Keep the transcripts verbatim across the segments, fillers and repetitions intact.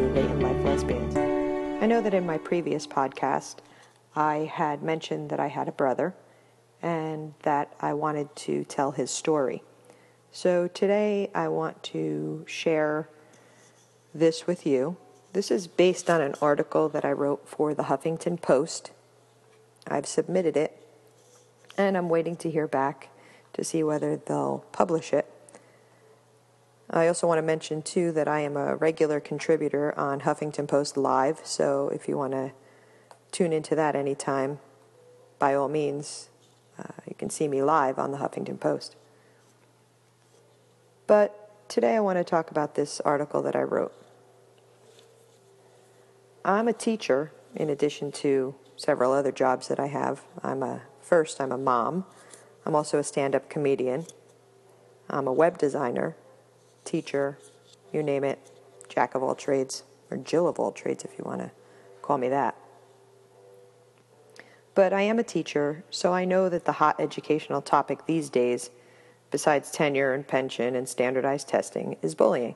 Late in Life Lesbians. I know that in my previous podcast, I had mentioned that I had a brother and that I wanted to tell his story. So today I want to share this with you. This is based on an article that I wrote for the Huffington Post. I've submitted it, and I'm waiting to hear back to see whether they'll publish it. I also want to mention, too, that I am a regular contributor on Huffington Post Live, so if you want to tune into that anytime, by all means, uh, you can see me live on the Huffington Post. But today I want to talk about this article that I wrote. I'm a teacher, in addition to several other jobs that I have. I'm a first, I'm a mom. I'm also a stand-up comedian. I'm a web designer, teacher, you name it, jack of all trades, or Jill of all trades if you want to call me that. But I am a teacher, so I know that the hot educational topic these days, besides tenure and pension and standardized testing, is bullying.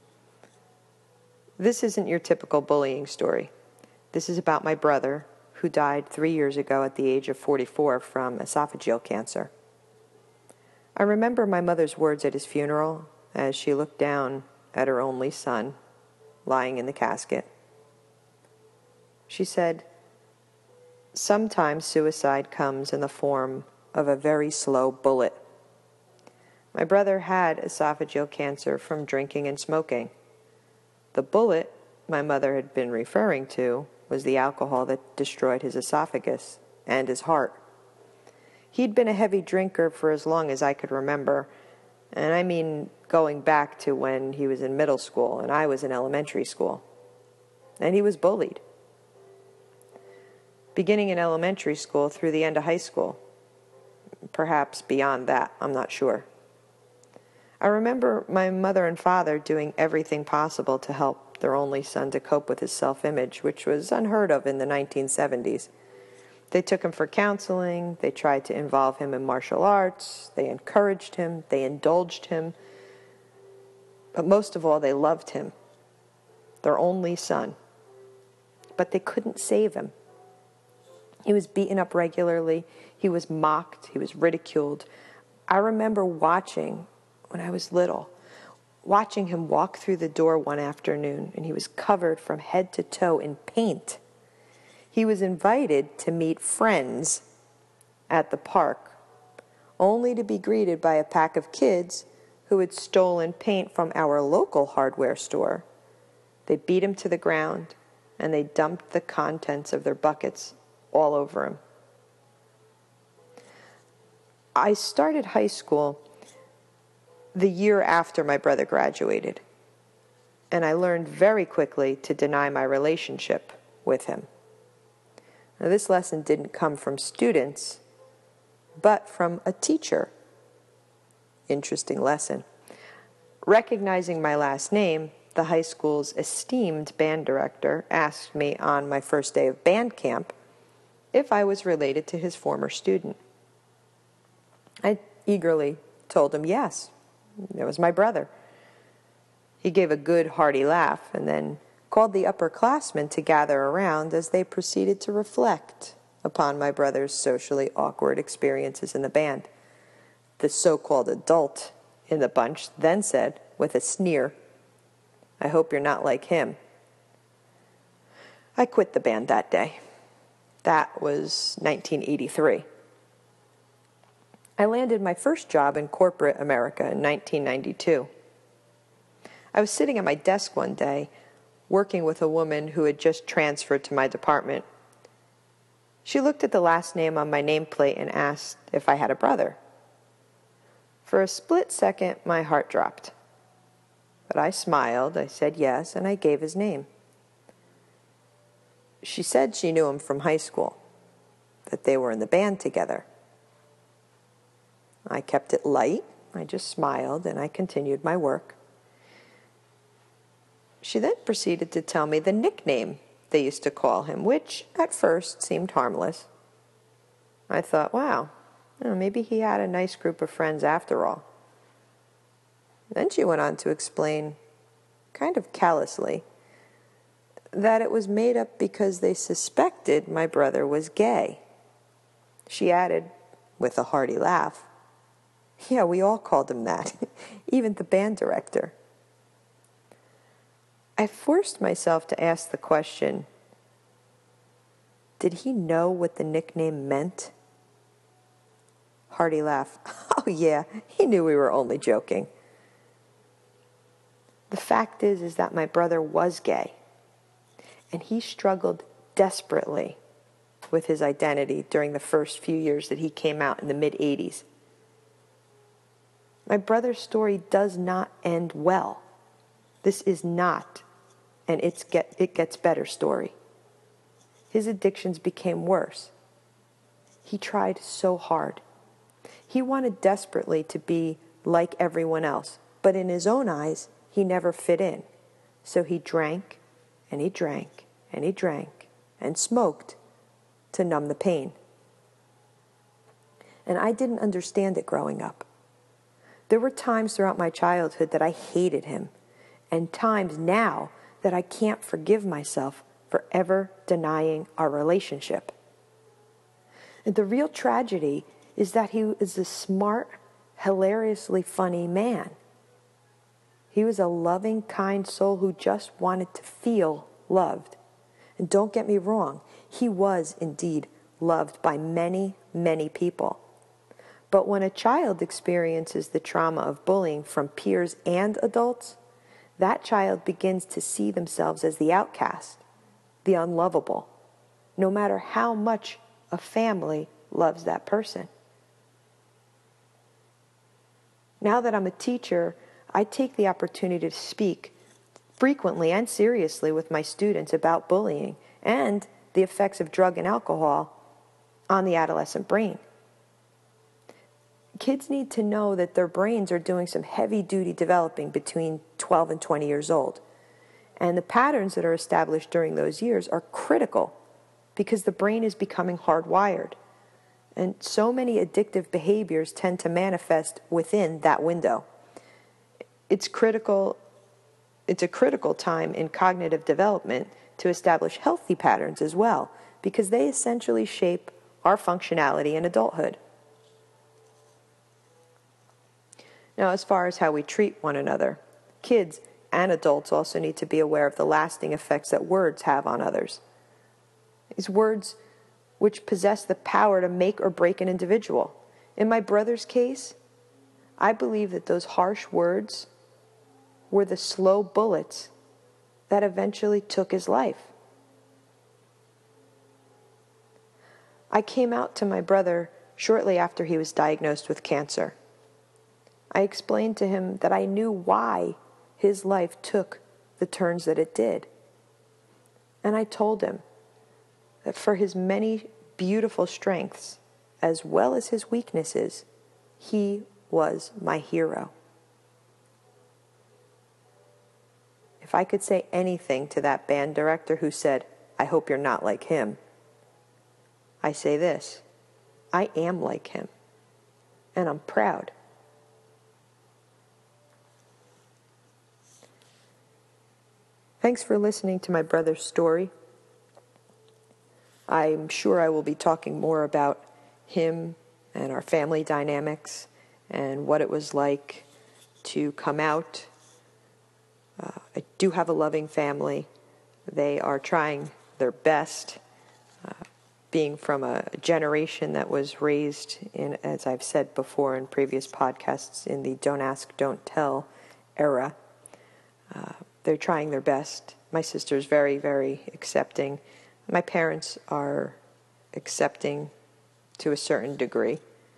This isn't your typical bullying story. This is about my brother, who died three years ago at the age of forty-four from esophageal cancer. I remember my mother's words at his funeral as she looked down at her only son lying in the casket. She said, "Sometimes suicide comes in the form of a very slow bullet." My brother had esophageal cancer from drinking and smoking. The bullet my mother had been referring to was the alcohol that destroyed his esophagus and his heart. He'd been a heavy drinker for as long as I could remember, and I mean going back to when he was in middle school and I was in elementary school. And he was bullied. Beginning in elementary school through the end of high school. Perhaps beyond that, I'm not sure. I remember my mother and father doing everything possible to help their only son to cope with his self-image, which was unheard of in the nineteen seventies. They took him for counseling, they tried to involve him in martial arts, they encouraged him, they indulged him, but most of all, they loved him, their only son. But they couldn't save him. He was beaten up regularly, he was mocked, he was ridiculed. I remember watching, when I was little, watching him walk through the door one afternoon, and he was covered from head to toe in paint. He was invited to meet friends at the park, only to be greeted by a pack of kids who had stolen paint from our local hardware store. They beat him to the ground, and they dumped the contents of their buckets all over him. I started high school the year after my brother graduated, and I learned very quickly to deny my relationship with him. Now, this lesson didn't come from students, but from a teacher. Interesting lesson. Recognizing my last name, the high school's esteemed band director asked me on my first day of band camp if I was related to his former student. I eagerly told him yes, it was my brother. He gave a good, hearty laugh and then called the upperclassmen to gather around as they proceeded to reflect upon my brother's socially awkward experiences in the band. The so-called adult in the bunch then said, with a sneer, "I hope you're not like him." I quit the band that day. That was nineteen eighty-three. I landed my first job in corporate America in nineteen ninety-two. I was sitting at my desk one day, working with a woman who had just transferred to my department. She looked at the last name on my nameplate and asked if I had a brother. For a split second, my heart dropped. But I smiled, I said yes, and I gave his name. She said she knew him from high school, that they were in the band together. I kept it light, I just smiled, and I continued my work. She then proceeded to tell me the nickname they used to call him, which at first seemed harmless. I thought, wow, well, maybe he had a nice group of friends after all. Then she went on to explain, kind of callously, that it was made up because they suspected my brother was gay. She added, with a hearty laugh, "Yeah, we all called him that, even the band director." I forced myself to ask the question, did he know what the nickname meant? Hearty laugh. "Oh yeah, he knew we were only joking." The fact is, is that my brother was gay, and he struggled desperately with his identity during the first few years that he came out in the mid eighties. My brother's story does not end well. This is not an it's get, it gets better story. His addictions became worse. He tried so hard. He wanted desperately to be like everyone else, but in his own eyes, he never fit in. So he drank, and he drank, and he drank, and smoked to numb the pain. And I didn't understand it growing up. There were times throughout my childhood that I hated him, and times now that I can't forgive myself for ever denying our relationship. And the real tragedy is that he is a smart, hilariously funny man. He was a loving, kind soul who just wanted to feel loved. And don't get me wrong, he was indeed loved by many, many people. But when a child experiences the trauma of bullying from peers and adults, that child begins to see themselves as the outcast, the unlovable, no matter how much a family loves that person. Now that I'm a teacher, I take the opportunity to speak frequently and seriously with my students about bullying and the effects of drug and alcohol on the adolescent brain. Kids need to know that their brains are doing some heavy-duty developing between twelve and twenty years old. And the patterns that are established during those years are critical because the brain is becoming hardwired. And so many addictive behaviors tend to manifest within that window. It's critical, it's a critical time in cognitive development to establish healthy patterns as well, because they essentially shape our functionality in adulthood. Now, as far as how we treat one another, kids and adults also need to be aware of the lasting effects that words have on others. These words which possess the power to make or break an individual. In my brother's case, I believe that those harsh words were the slow bullets that eventually took his life. I came out to my brother shortly after he was diagnosed with cancer. I explained to him that I knew why his life took the turns that it did. And I told him that for his many beautiful strengths, as well as his weaknesses, he was my hero. If I could say anything to that band director who said, "I hope you're not like him," I say this: I am like him, and I'm proud. Thanks for listening to my brother's story. I'm sure I will be talking more about him and our family dynamics and what it was like to come out. Uh, I do have a loving family. They are trying their best, uh, being from a generation that was raised in, as I've said before in previous podcasts, in the don't ask, don't tell era. Uh, they're trying their best. My sister's very, very accepting. My parents are accepting to a certain degree.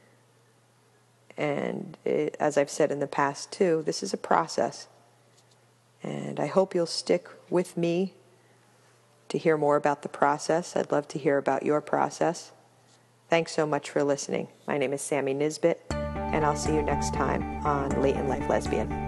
And it, as I've said in the past too, this is a process. And I hope you'll stick with me to hear more about the process. I'd love to hear about your process. Thanks so much for listening. My name is Sammy Nisbet, and I'll see you next time on Late in Life Lesbian.